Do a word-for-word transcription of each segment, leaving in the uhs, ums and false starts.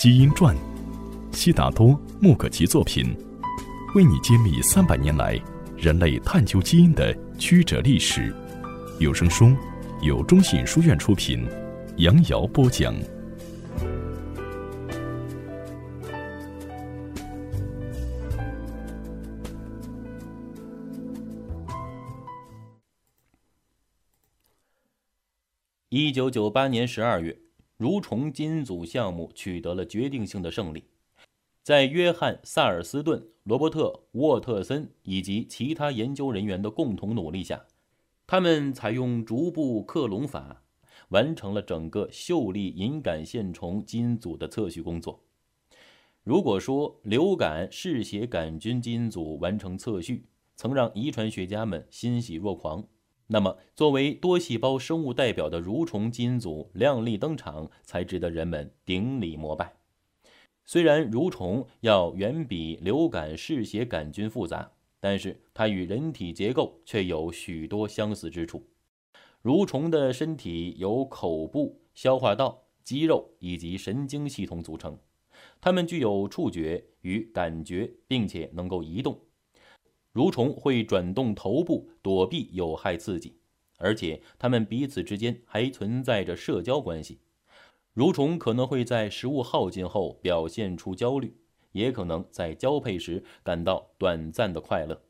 基因传》，悉达多·穆可奇作品，为你揭秘三百年来人类探究基因的曲折历史。有声书由中信书院出品，杨瑶播讲。 一九九八年十二月，蠕虫基因组项目取得了决定性的胜利。在约翰·萨尔斯顿、罗伯特·沃特森以及其他研究人员的共同努力下，他们采用逐步克隆法，完成了整个秀丽隐杆线虫基因组的测序工作。如果说流感嗜血杆菌基因组完成测序曾让遗传学家们欣喜若狂，那么作为多细胞生物代表的蠕虫基因组亮丽登场，才值得人们顶礼膜拜。虽然蠕虫要远比流感嗜血杆菌复杂，但是它与人体结构却有许多相似之处。蠕虫的身体由口部、消化道、肌肉以及神经系统组成，它们具有触觉与感觉，并且能够移动。蠕虫会转动头部躲避有害刺激，而且它们彼此之间还存在着社交关系。蠕虫可能会在食物耗尽后表现出焦虑，也可能在交配时感到短暂的快乐。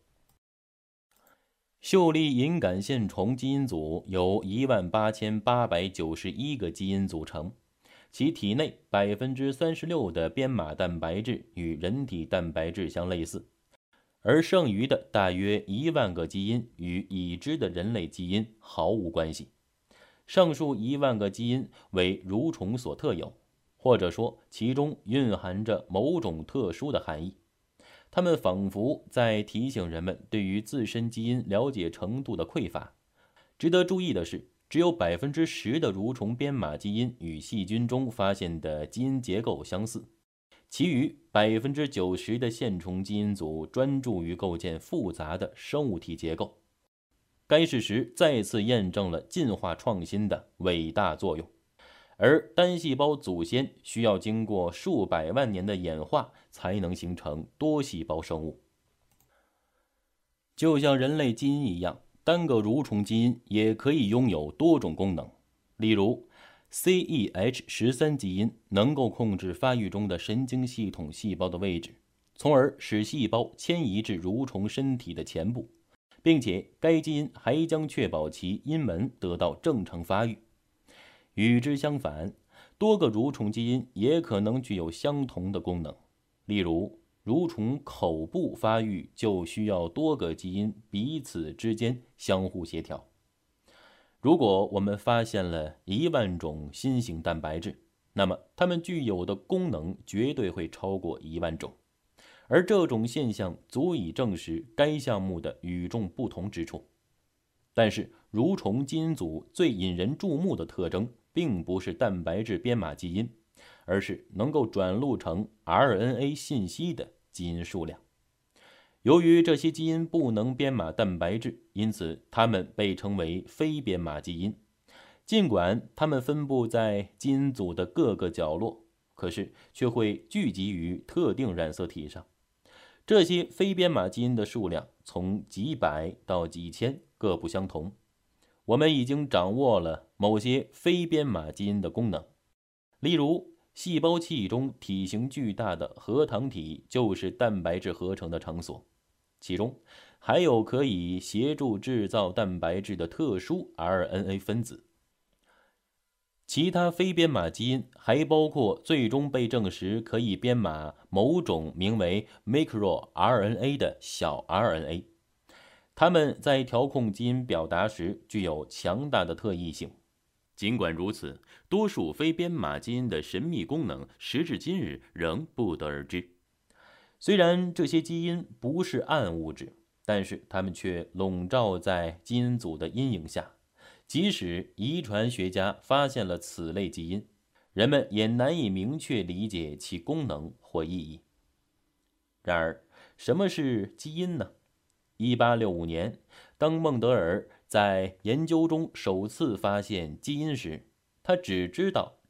秀丽隐杆线虫基因组由一万八千八百九十一个基因组成，其体内 百分之三十六 的编码蛋白质与人体蛋白质相类似，而剩余的大约一万个基因与已知的人类基因毫无关系。上述一万个基因为蠕虫所特有，或者说其中蕴含着某种特殊的含义。它们仿佛在提醒人们对于自身基因了解程度的匮乏。值得注意的是，只有 百分之十 的蠕虫编码基因与细菌中发现的基因结构相似，其余 百分之九十 的线虫基因组专注于构建复杂的生物体结构。该事实再次验证了进化创新的伟大作用，而单细胞祖先需要经过数百万年的演化才能形成多细胞生物。就像人类基因一样，单个蠕虫基因也可以拥有多种功能。例如 C E H 十三 基因能够控制发育中的神经系统细胞的位置，从而使细胞迁移至蠕虫身体的前部，并且该基因还将确保其阴门得到正常发育。与之相反，多个蠕虫基因也可能具有相同的功能。例如，蠕虫口部发育就需要多个基因彼此之间相互协调。如果我们发现了一万种新型蛋白质，那么它们具有的功能绝对会超过一万种。而这种现象足以证实该项目的与众不同之处。但是，蠕虫基因组最引人注目的特征并不是蛋白质编码基因，而是能够转录成 R N A 信息的基因数量。由于这些基因不能编码蛋白质，因此它们被称为非编码基因。尽管它们分布在基因组的各个角落，可是却会聚集于特定染色体上。这些非编码基因的数量从几百到几千，各不相同。我们已经掌握了某些非编码基因的功能，例如细胞器中体型巨大的核糖体就是蛋白质合成的场所，其中还有可以协助制造蛋白质的特殊 R N A 分子。其他非编码基因还包括最终被证实可以编码某种名为 micro R N A 的小 R N A， 它们在调控基因表达时具有强大的特异性。尽管如此，多数非编码基因的神秘功能时至今日仍不得而知。虽然这些基因不是暗物质，但是它们却笼罩在基因组的阴影下。即使遗传学家发现了此类基因，人们也难以明确理解其功能或意义。然而，什么是基因呢？一八六五年，当孟德尔在研究中首次发现基因时，他只知道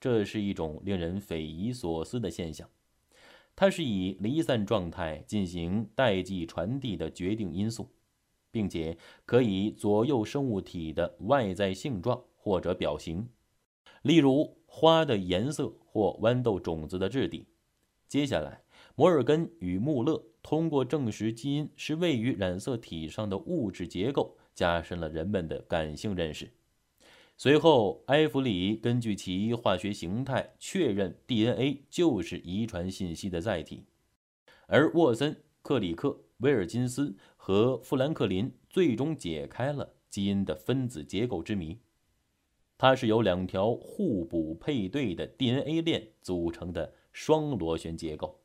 这是一种令人匪夷所思的现象。它是以离散状态进行代际传递的决定因素，并且可以左右生物体的外在性状或者表型，例如花的颜色或豌豆种子的质地。接下来，摩尔根与穆勒通过证实基因是位于染色体上的物质结构，加深了人们的感性认识。随后，埃弗里根据其化学形态确认 D N A 就是遗传信息的载体，而沃森、克里克、威尔金斯和富兰克林最终解开了基因的分子结构之谜。它是由两条互补配对的 D N A 链组成的双螺旋结构。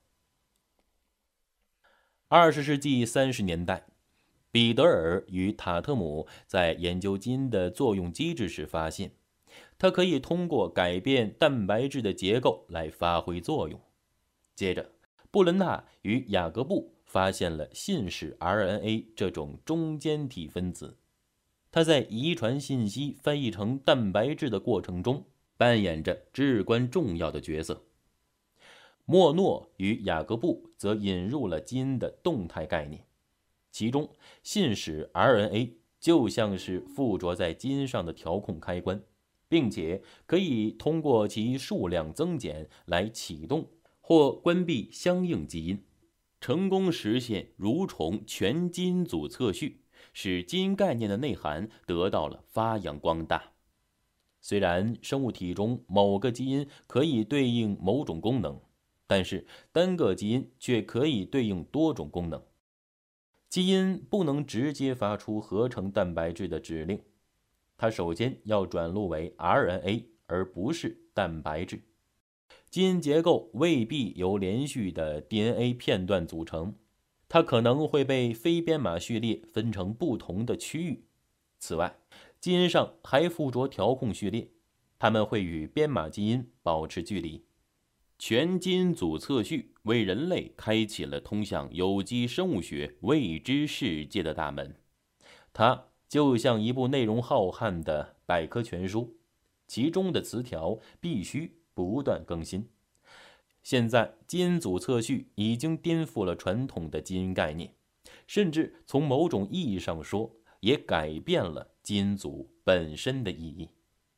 二十世纪三十年代，彼得尔与塔特姆在研究基因的作用机制时发现，它可以通过改变蛋白质的结构来发挥作用。接着，布伦纳与雅各布发现了信使 R N A 这种中间体分子，它在遗传信息翻译成蛋白质的过程中扮演着至关重要的角色。莫诺与雅各布则引入了基因的动态概念，其中信使 R N A 就像是附着在基因上的调控开关，并且可以通过其数量增减来启动或关闭相应基因，成功实现蠕虫全基因组测序，使基因概念的内涵得到了发扬光大。虽然生物体中某个基因可以对应某种功能，但是单个基因却可以对应多种功能。基因不能直接发出合成蛋白质的指令，它首先要转录为 R N A， 而不是蛋白质。基因结构未必由连续的 D N A 片段组成，它可能会被非编码序列分成不同的区域。此外，基因上还附着调控序列，它们会与编码基因保持距离。全基因组测序为人类开启了通向有机生物学未知世界的大门，它就像一部内容浩瀚的百科全书，其中的词条必须不断更新。现在，基因组测序已经颠覆了传统的基因概念，甚至从某种意义上说，也改变了基因组本身的意义。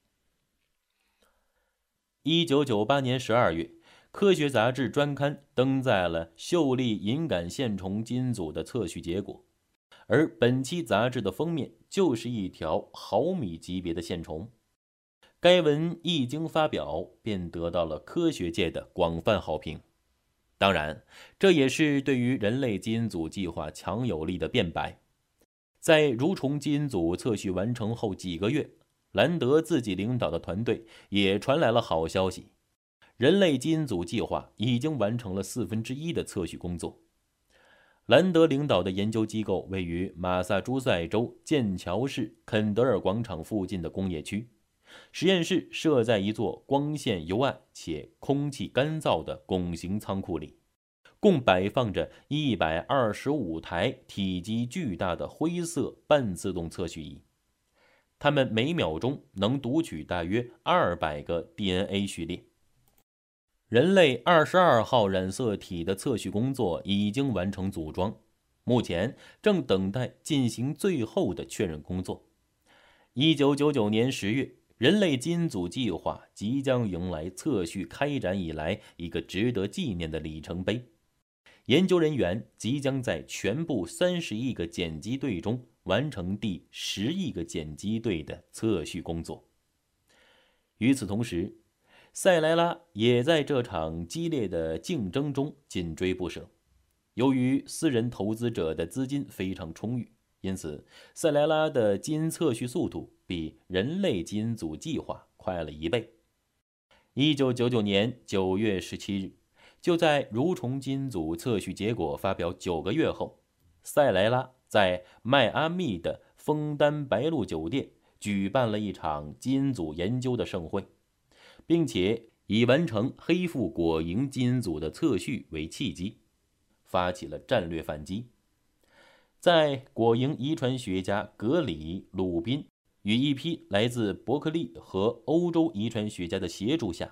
一九九八年十二月，科学杂志专刊登载了秀丽隐杆线虫基因组的测序结果，而本期杂志的封面就是一条毫米级别的线虫。该文一经发表，便得到了科学界的广泛好评。当然，这也是对于人类基因组计划强有力的辩白。在蠕虫基因组测序完成后几个月，兰德自己领导的团队也传来了好消息。人类基因组计划已经完成了四分之一的测序工作。兰德领导的研究机构位于马萨诸塞州剑桥市肯德尔广场附近的工业区，实验室设在一座光线幽暗且空气干燥的拱形仓库里，共摆放着一百二十五台体积巨大的灰色半自动测序仪，它们每秒钟能读取大约二百个 D N A 序列。人类二十二号染色体的测序工作已经完成组装，目前正等待进行最后的确认工作。一九九九年十月，人类基因组计划即将迎来测序开展以来一个值得纪念的里程碑。研究人员即将在全部三十亿个碱基对中完成第十亿个碱基对的测序工作。与此同时，塞莱拉也在这场激烈的竞争中紧追不舍。由于私人投资者的资金非常充裕，因此塞莱拉的基因测序速度比人类基因组计划快了一倍。一九九九年九月十七日，就在蠕虫基因组测序结果发表九个月后，塞莱拉在迈阿密的枫丹白露酒店举办了一场基因组研究的盛会，并且以完成黑腹果蝇基因组的测序为契机，发起了战略反击。在果蝇遗传学家格里·鲁宾与一批来自伯克利和欧洲遗传学家的协助下，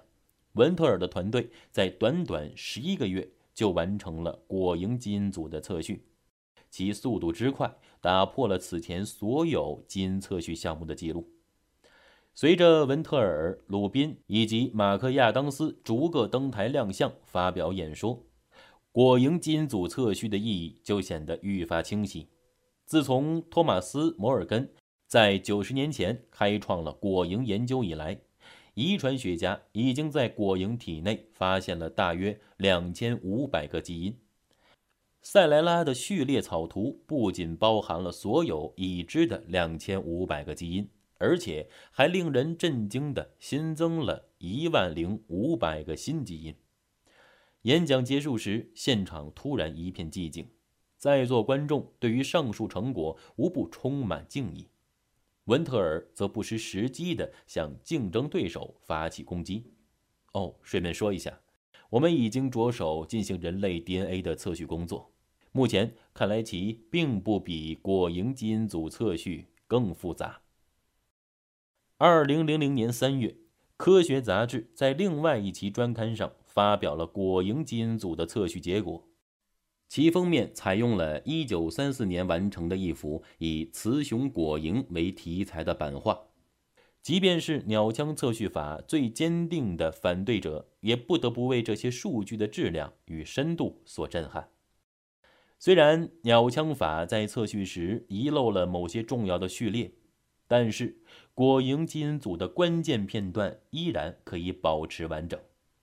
文特尔的团队在短短十一个月就完成了果蝇基因组的测序，其速度之快打破了此前所有基因测序项目的记录。随着文特尔、鲁宾以及马克亚当斯逐个登台亮相发表演说，果蝇基因组测序的意义就显得愈发清晰。自从托马斯·摩尔根在九十年前开创了果蝇研究以来，遗传学家已经在果蝇体内发现了大约两千五百个基因。塞莱拉的序列草图不仅包含了所有已知的两千五百个基因，而且还令人震惊地新增了一万零五百个新基因。演讲结束时，现场突然一片寂静，在座观众对于上述成果无不充满敬意。文特尔则不失时机地向竞争对手发起攻击。哦，顺便说一下，我们已经着手进行人类 D N A 的测序工作，目前看来其并不比果蝇基因组测序更复杂。二零零零年三月，科学杂志在另外一期专刊上发表了果蝇基因组的测序结果。其封面采用了一九三四年完成的一幅以雌雄果蝇为题材的版画。即便是鸟枪测序法最坚定的反对者，也不得不为这些数据的质量与深度所震撼。虽然鸟枪法在测序时遗漏了某些重要的序列，但是果蝇基因组的关键片段依然可以保持完整。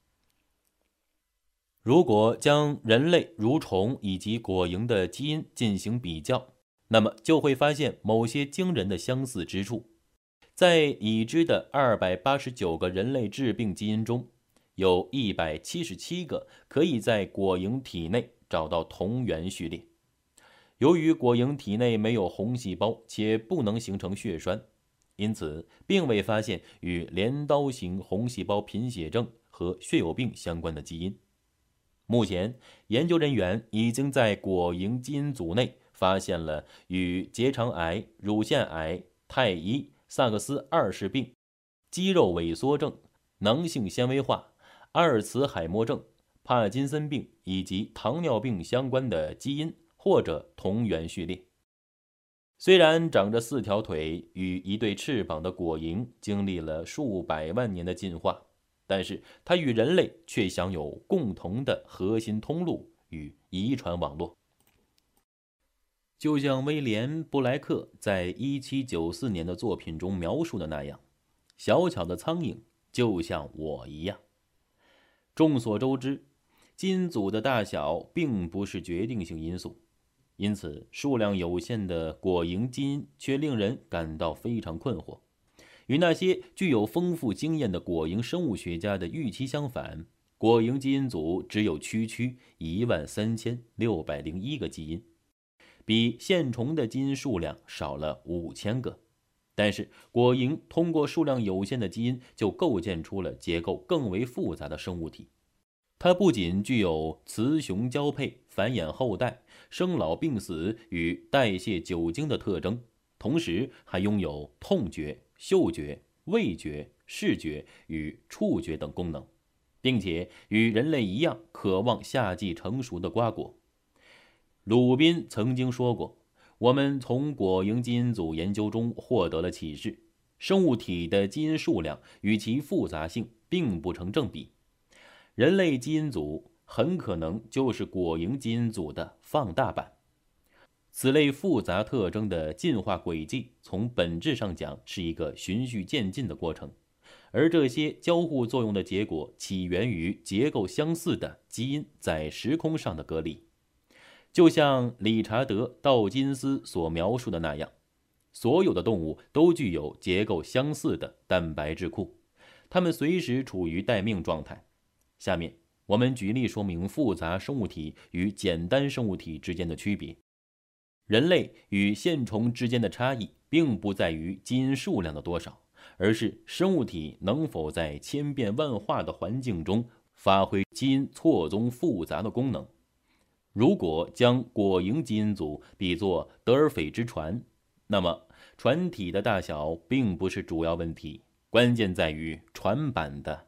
如果将人类、蠕虫以及果蝇的基因进行比较，那么就会发现某些惊人的相似之处。在已知的二百八十九个人类致病基因中，有一百七十七个可以在果蝇体内找到同源序列。由于果蝇体内没有红细胞且不能形成血栓，因此并未发现与镰刀型红细胞贫血症和血友病相关的基因。目前，研究人员已经在果蝇基因组内发现了与结肠癌、乳腺癌、太医、萨克斯二世病、肌肉萎缩症、囊性纤维化、阿尔茨海默症、帕金森病以及糖尿病相关的基因或者同源序列。虽然长着四条腿与一对翅膀的果蝇经历了数百万年的进化，但是它与人类却享有共同的核心通路与遗传网络。就像威廉·布莱克在一七九四年的作品中描述的那样，小巧的苍蝇就像我一样。众所周知，基因组的大小并不是决定性因素，因此数量有限的果蝇基因却令人感到非常困惑。与那些具有丰富经验的果蝇生物学家的预期相反，果蝇基因组只有区区一万三千六百零一个基因，比线虫的基因数量少了五千个。但是果蝇通过数量有限的基因就构建出了结构更为复杂的生物体。它不仅具有雌雄交配、繁衍后代、生老病死与代谢酒精的特征，同时还拥有痛觉、嗅觉、味觉、视觉与触觉等功能，并且与人类一样渴望夏季成熟的瓜果。鲁宾曾经说过，我们从果蝇基因组研究中获得了启示，生物体的基因数量与其复杂性并不成正比。人类基因组很可能就是果蝇基因组的放大版。此类复杂特征的进化轨迹从本质上讲是一个循序渐进的过程，而这些交互作用的结果起源于结构相似的基因在时空上的隔离。就像理查德·道金斯所描述的那样，所有的动物都具有结构相似的蛋白质库，它们随时处于待命状态。下面我们举例说明复杂生物体与简单生物体之间的区别。人类与线虫之间的差异并不在于基因数量的多少，而是生物体能否在千变万化的环境中发挥基因错综复杂的功能。如果将果蝇基因组比作德尔斐之船，那么船体的大小并不是主要问题，关键在于船板的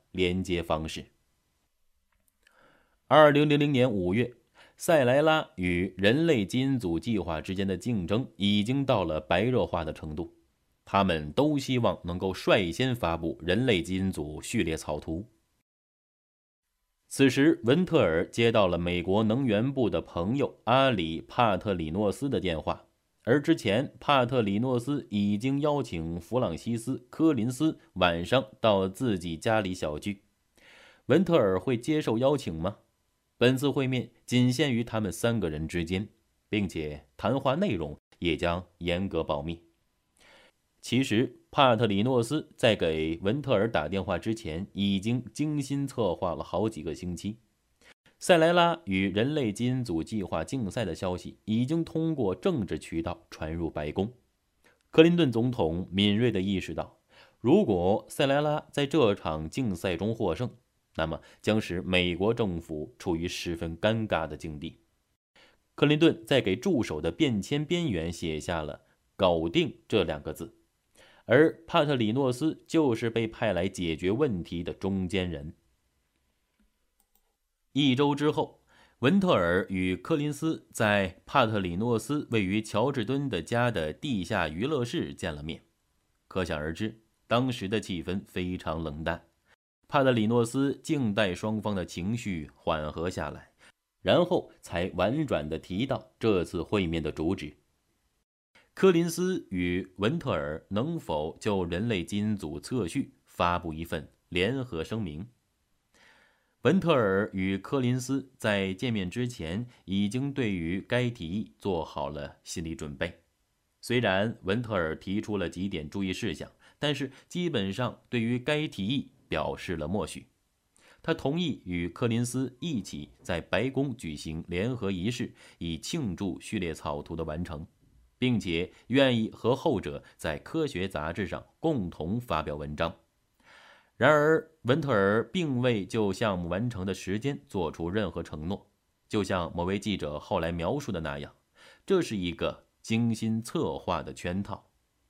连接方式。二零零零年五月，塞莱拉与人类基因组计划之间的竞争已经到了白热化的程度，他们都希望能够率先发布人类基因组序列草图。此时，文特尔接到了美国能源部的朋友阿里·帕特里诺斯的电话，而之前帕特里诺斯已经邀请弗朗西斯·科林斯晚上到自己家里小聚。文特尔会接受邀请吗？本次会面仅限于他们三个人之间，并且谈话内容也将严格保密。其实，帕特里诺斯在给文特尔打电话之前，已经精心策划了好几个星期。塞莱拉与人类基因组计划竞赛的消息已经通过政治渠道传入白宫。克林顿总统敏锐地意识到，如果塞莱拉在这场竞赛中获胜，那么将使美国政府处于十分尴尬的境地。克林顿在给助手的便签边缘写下了“搞定”这两个字，而帕特里诺斯就是被派来解决问题的中间人。一周之后，文特尔与柯林斯在帕特里诺斯位于乔治敦的家的地下娱乐室见了面。可想而知，当时的气氛非常冷淡。帕特里诺斯静待双方的情绪缓和下来，然后才婉转地提到这次会面的主旨。柯林斯与文特尔能否就人类基因组测序发布一份联合声明？文特尔与柯林斯在见面之前已经对于该提议做好了心理准备。虽然文特尔提出了几点注意事项，但是基本上对于该提议表示了默许。他同意与柯林斯一起在白宫举行联合仪式，以庆祝序列草图的完成，并且愿意和后者在科学杂志上共同发表文章。然而，文特尔并未就项目完成的时间做出任何承诺，就像某位记者后来描述的那样，这是一个精心策划的圈套。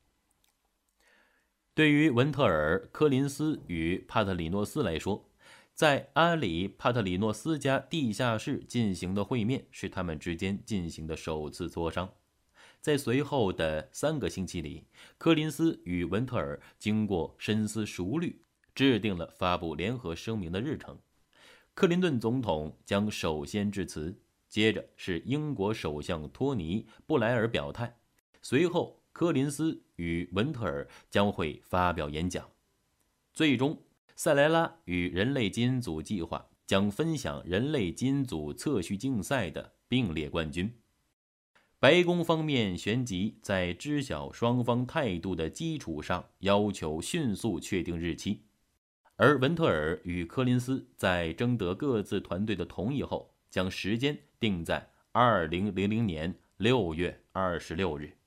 对于文特尔、柯林斯与帕特里诺斯来说，在阿里·帕特里诺斯家地下室进行的会面是他们之间进行的首次磋商。在随后的三个星期里，柯林斯与文特尔经过深思熟虑，制定了发布联合声明的日程。克林顿总统将首先致辞，接着是英国首相托尼·布莱尔表态，随后柯林斯与文特尔将会发表演讲。最终，塞莱拉与人类基因组计划将分享人类基因组测序竞赛的并列冠军。白宫方面旋即在知晓双方态度的基础上，要求迅速确定日期。而文特尔与柯林斯在征得各自团队的同意后，将时间定在二零零零年六月二十六日。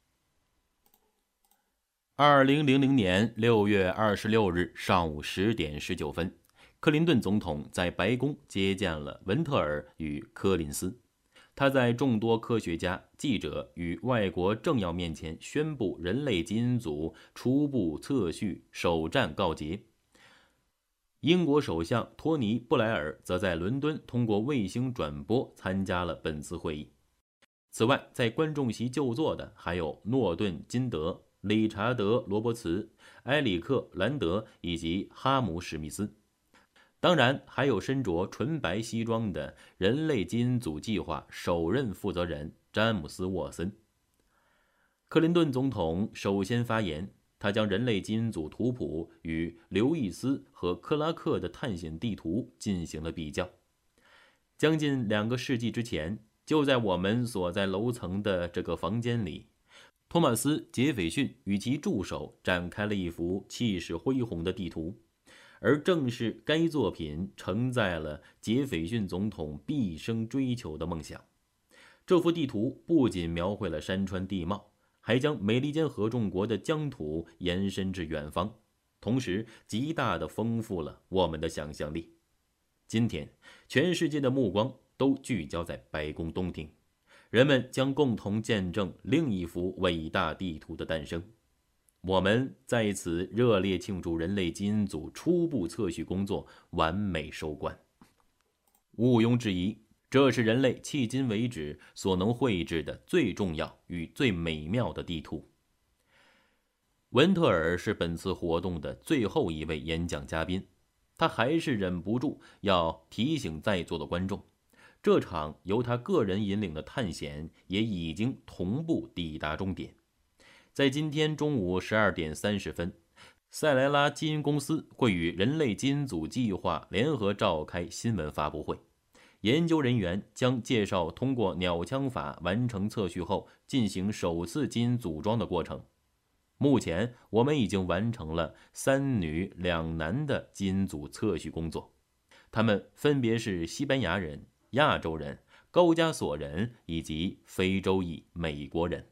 二零零零年六月二十六日上午十点十九分，克林顿总统在白宫接见了文特尔与柯林斯。他在众多科学家、记者与外国政要面前宣布人类基因组初步测序首战告捷。英国首相托尼·布莱尔则在伦敦通过卫星转播参加了本次会议。此外，在观众席就坐的还有诺顿·金德、理查德·罗伯茨、埃里克·兰德以及哈姆·史密斯。当然，还有身着纯白西装的人类基因组计划首任负责人詹姆斯·沃森。克林顿总统首先发言，他将人类基因组图谱与刘易斯和克拉克的探险地图进行了比较。将近两个世纪之前，就在我们所在楼层的这个房间里，托马斯·杰斐逊与其助手展开了一幅气势恢宏的地图。而正是该作品承载了杰斐逊总统毕生追求的梦想。这幅地图不仅描绘了山川地貌，还将美利坚合众国的疆土延伸至远方，同时极大地丰富了我们的想象力。今天，全世界的目光都聚焦在白宫东厅，人们将共同见证另一幅伟大地图的诞生。 我们在此热烈庆祝人类基因组初步测序工作完美收官。毋庸置疑，这是人类迄今为止所能绘制的最重要与最美妙的地图。文特尔是本次活动的最后一位演讲嘉宾，他还是忍不住要提醒在座的观众，这场由他个人引领的探险也已经同步抵达终点。在今天中午十二点三十分，塞莱拉基因公司会与人类基因组计划联合召开新闻发布会，研究人员将介绍通过鸟枪法完成测序后进行首次基因组装的过程。目前我们已经完成了三女两男的基因组测序工作，他们分别是西班牙人、亚洲人、高加索人以及非洲裔美国人。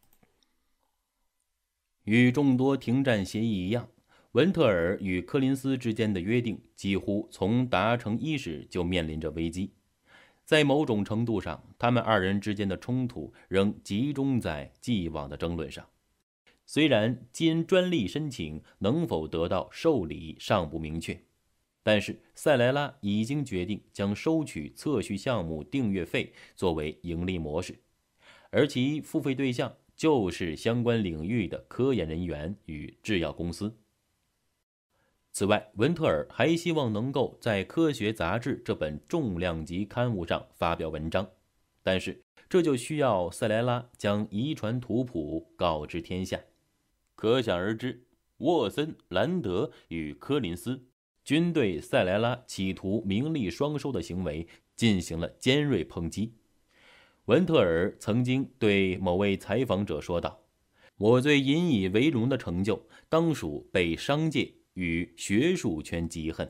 与众多停战协议一样，文特尔与柯林斯之间的约定几乎从达成伊始就面临着危机。在某种程度上，他们二人之间的冲突仍集中在既往的争论上。虽然基因专利申请能否得到受理尚不明确，但是塞莱拉已经决定将收取测序项目订阅费作为盈利模式，而其付费对象就是相关领域的科研人员与制药公司。此外，文特尔还希望能够在《科学》杂志这本重量级刊物上发表文章，但是这就需要塞莱拉将遗传图谱告知天下。可想而知，沃森、兰德与柯林斯均对塞莱拉企图名利双收的行为进行了尖锐抨击。文特尔曾经对某位采访者说道：“我最引以为荣的成就，当属被商界与学术圈嫉恨。”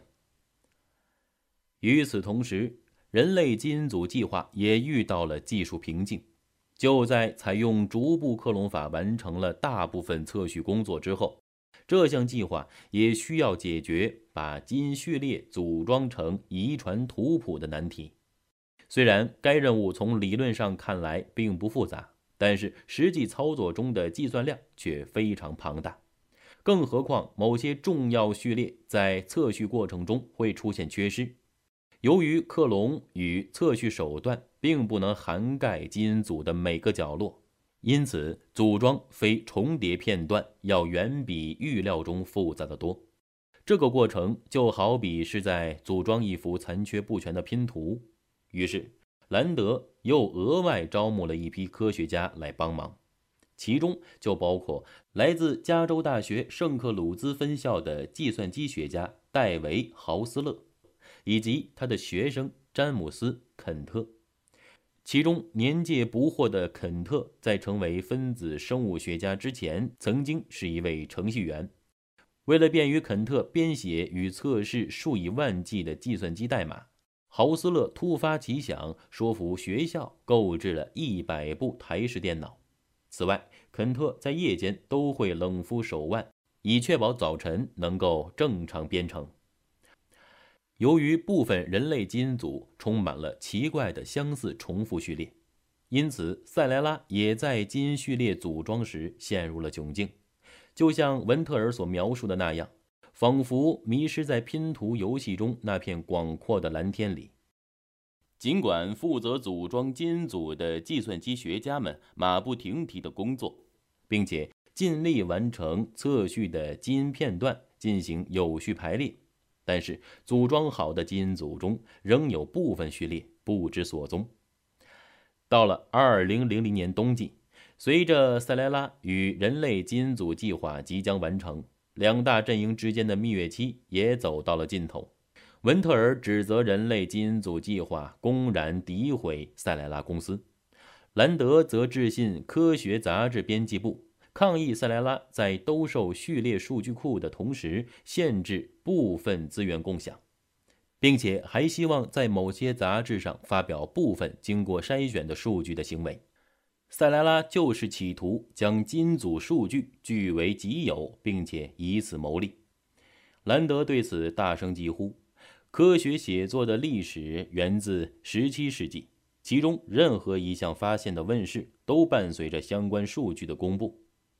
与此同时，人类基因组计划也遇到了技术瓶颈。就在采用逐步克隆法完成了大部分测序工作之后，这项计划也需要解决把基因序列组装成遗传图谱的难题。虽然该任务从理论上看来并不复杂，但是实际操作中的计算量却非常庞大。更何况某些重要序列在测序过程中会出现缺失。由于克隆与测序手段并不能涵盖基因组的每个角落，因此组装非重叠片段要远比预料中复杂得多。这个过程就好比是在组装一幅残缺不全的拼图。于是兰德又额外招募了一批科学家来帮忙，其中就包括来自加州大学圣克鲁兹分校的计算机学家戴维·豪斯勒，以及他的学生詹姆斯·肯特。其中年届不惑的肯特在成为分子生物学家之前，曾经是一位程序员。为了便于肯特编写与测试数以万计的计算机代码，豪斯勒突发奇想，说服学校购置了一百部台式电脑。此外，肯特在夜间都会冷敷手腕，以确保早晨能够正常编程。由于部分人类基因组充满了奇怪的相似重复序列，因此塞莱拉也在基因序列组装时陷入了窘境。就像文特尔所描述的那样，仿佛迷失在拼图游戏中那片广阔的蓝天里。尽管负责组装基因组的计算机学家们马不停蹄的工作，并且尽力完成测序的基因片段进行有序排列，但是组装好的基因组中仍有部分序列不知所踪。到了二零零零年冬季，随着塞莱拉与人类基因组计划即将完成，两大阵营之间的蜜月期也走到了尽头。文特尔指责人类基因组计划公然诋毁塞莱拉公司，兰德则致信《科学》杂志编辑部，抗议塞莱拉在兜售序列数据库的同时限制部分资源共享，并且还希望在某些杂志上发表部分经过筛选的数据的行为。塞莱拉就是企图将基因组数据据为己有，并且以此牟利。兰德对此大声疾呼。科学写作的历史源自十七世纪，其中任何一项发现的问世都伴随着相关数据的公布。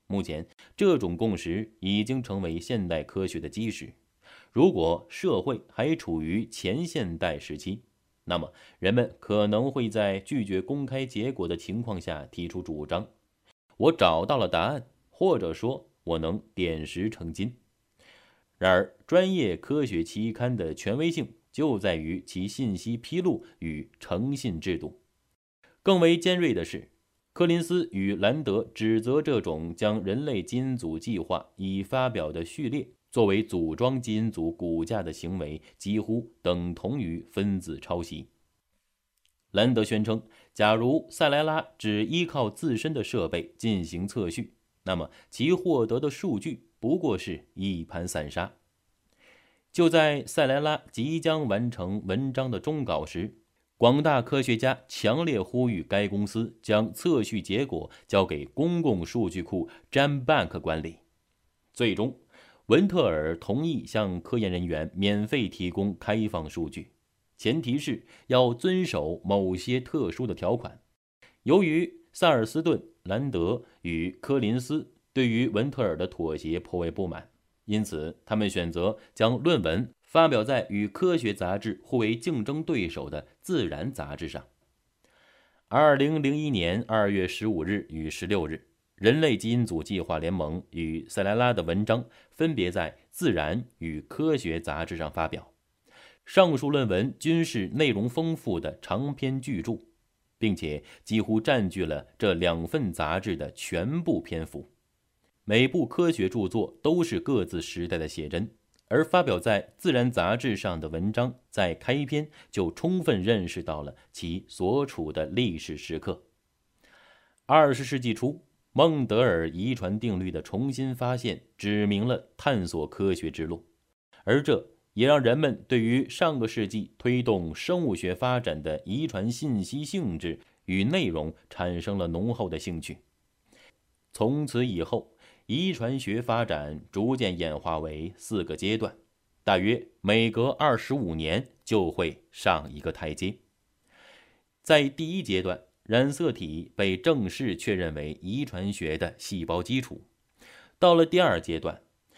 目前，这种共识已经成为现代科学的基石。如果社会还处于前现代时期，那么人们可能会在拒绝公开结果的情况下提出主张：我找到了答案，或者说我能点石成金。然而，专业科学期刊的权威性就在于其信息披露与诚信制度。更为尖锐的是，柯林斯与兰德指责这种将人类基因组计划已发表的序列作为组装基因组骨架的行为几乎等同于分子抄袭。兰德宣称，假如塞莱拉只依靠自身的设备进行测序，那么其获得的数据不过是一盘散沙。就在塞莱拉即将完成文章的终稿时，广大科学家强烈呼吁该公司将测序结果交给公共数据库 GenBank 管理。最终，文特尔同意向科研人员免费提供开放数据，前提是要遵守某些特殊的条款。由于萨尔斯顿、兰德与柯林斯对于文特尔的妥协颇为不满，因此他们选择将论文发表在与科学杂志互为竞争对手的《自然》杂志上。二零零一年二月十五日与十六日，人类基因组计划联盟与塞莱拉的文章分别在《自然》与《科学》杂志上发表。上述论文均是内容丰富的长篇巨著，并且几乎占据了这两份杂志的全部篇幅。每部科学著作都是各自时代的写真，而发表在《自然》杂志上的文章在开篇就充分认识到了其所处的历史时刻。二十世纪初，孟德尔遗传定律的重新发现指明了探索科学之路，而这也让人们对于上个世纪推动生物学发展的遗传信息性质与内容产生了浓厚的兴趣。从此以后，遗传学发展逐渐演化为四个阶段，大约每隔二十五年就会上一个台阶。在第一阶段，染色体被正式确认为遗传学的细胞基础。到了第二阶段，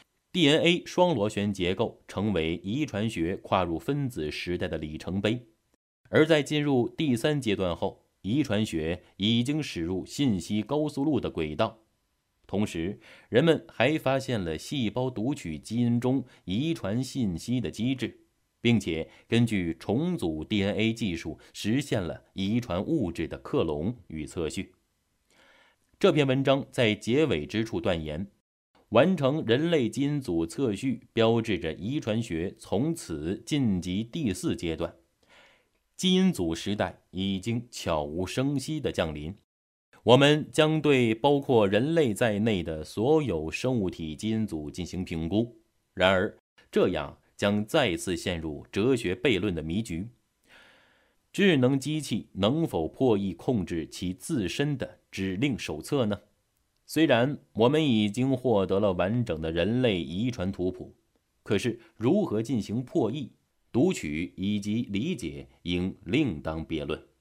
D N A 双螺旋结构成为遗传学跨入分子时代的里程碑。而在进入第三阶段后，遗传学已经驶入信息高速路的轨道。同时，人们还发现了细胞读取基因中遗传信息的机制，并且根据重组 D N A 技术实现了遗传物质的克隆与测序。这篇文章在结尾之处断言，完成人类基因组测序标志着遗传学从此晋级第四阶段，基因组时代已经悄无声息地降临。我们将对包括人类在内的所有生物体基因组进行评估，然而这样将再次陷入哲学悖论的迷局。智能机器能否破译控制其自身的指令手册呢？虽然我们已经获得了完整的人类遗传图谱，可是如何进行破译、读取以及理解，应另当别论。